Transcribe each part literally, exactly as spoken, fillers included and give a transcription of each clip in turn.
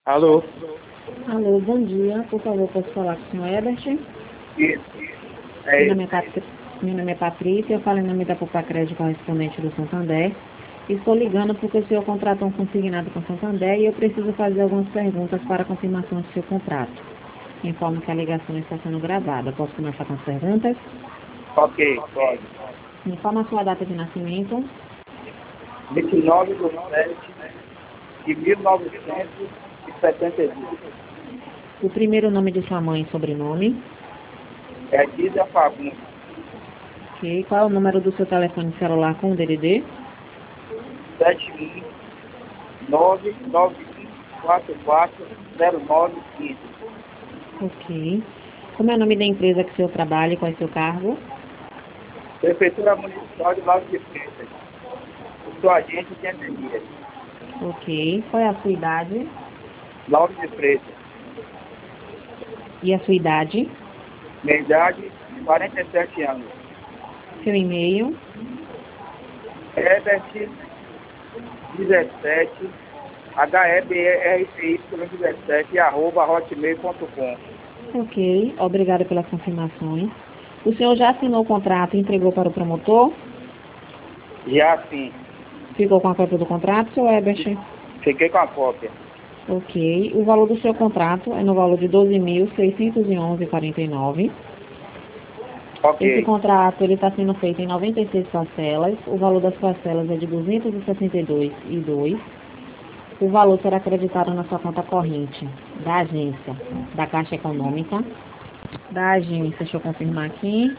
Alô? Alô, bom dia. Por favor, posso falar com o senhor Ebert? Isso. É Meu isso. nome é, Patri... Meu nome é Patrícia, eu falo em nome da Popacred correspondente do Santander. Estou ligando porque o senhor contratou um consignado com o Santander e eu preciso fazer algumas perguntas para a confirmação do seu contrato. Informo que a ligação está sendo gravada. Posso começar com as perguntas? Ok, pode. Informa a sua data de nascimento, vinte e nove de sete de mil novecentos e setenta e dois. o primeiro nome de sua mãe e sobrenome. É Dida Fagundes. Ok. Qual é o número do seu telefone celular com o D D D? sete um nove nove um quatro quatro zero nove cinco. Ok. Como é o nome da empresa que o senhor trabalha e qual é o seu cargo? Prefeitura Municipal de Lago de Freitas. Eu sou agente de energia. Ok. Qual é a sua idade? Lago de Freitas. E a sua idade? Minha idade, quarenta e sete anos. Seu e-mail? Herbert dezessete, H E B R T Y dezessete, arroba hotmail ponto com. Ok. Obrigada pelas confirmações. O senhor já assinou o contrato e entregou para o promotor? Já sim, Ficou com a cópia do contrato, seu Ebert? fiquei com a cópia. Ok. O valor do seu contrato é no valor de doze mil seiscentos e onze reais e quarenta e nove centavos. Esse Ok, contrato ele está sendo feito em noventa e seis parcelas. O valor das parcelas é de duzentos e sessenta e dois reais e dois centavos. O valor será acreditado na sua conta corrente da agência, da Caixa Econômica. Da agência, deixa eu confirmar aqui.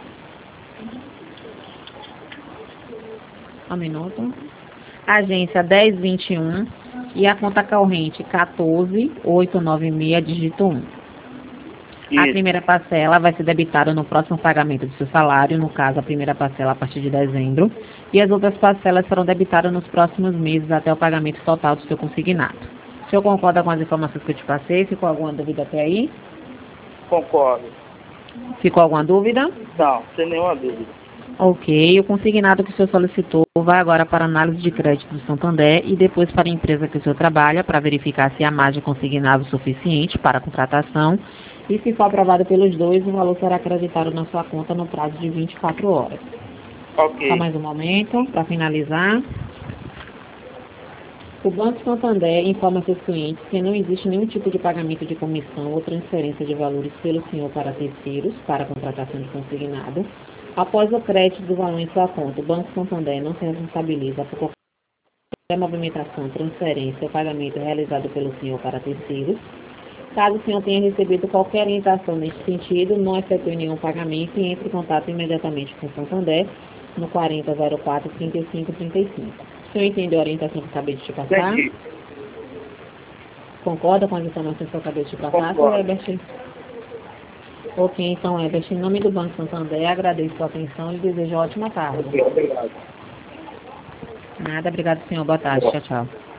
Um minuto. Agência dez vinte e um e a conta corrente quatorze mil oitocentos e noventa e seis, dígito um. A isso. primeira parcela vai ser debitada no próximo pagamento do seu salário, no caso, a primeira parcela a partir de dezembro, e as outras parcelas serão debitadas nos próximos meses até o pagamento total do seu consignado. O senhor concorda com as informações que eu te passei? Ficou alguma dúvida até aí? Concordo. Ficou alguma dúvida? Não, sem nenhuma dúvida. Ok, o consignado que o senhor solicitou vai agora para análise de crédito do Santander e depois para a empresa que o senhor trabalha para verificar se há margem consignado suficiente para a contratação e se for aprovado pelos dois, o valor será acreditado na sua conta no prazo de vinte e quatro horas. Só Ok, mais um momento para finalizar. O Banco Santander informa seus clientes que não existe nenhum tipo de pagamento de comissão ou transferência de valores pelo senhor para terceiros para a contratação de consignado. Após o crédito do valor em sua conta, o Banco Santander não se responsabiliza por qualquer movimentação, transferência ou pagamento realizado pelo senhor para terceiros. Caso o senhor tenha recebido qualquer orientação nesse sentido, não efetue nenhum pagamento e entre em contato imediatamente com o Santander no quarenta zero quatro, trinta e cinco, trinta e cinco. O senhor entendeu a orientação que eu acabei de te passar? entendi. Concorda com as informações que eu acabei de te passar, seu Concordo. Ebert? Ok, então, Ebert, em nome do Banco Santander, agradeço a sua atenção e desejo ótima tarde. Ok, obrigado. Nada, obrigado, senhor. Boa tarde. Tchau, tchau.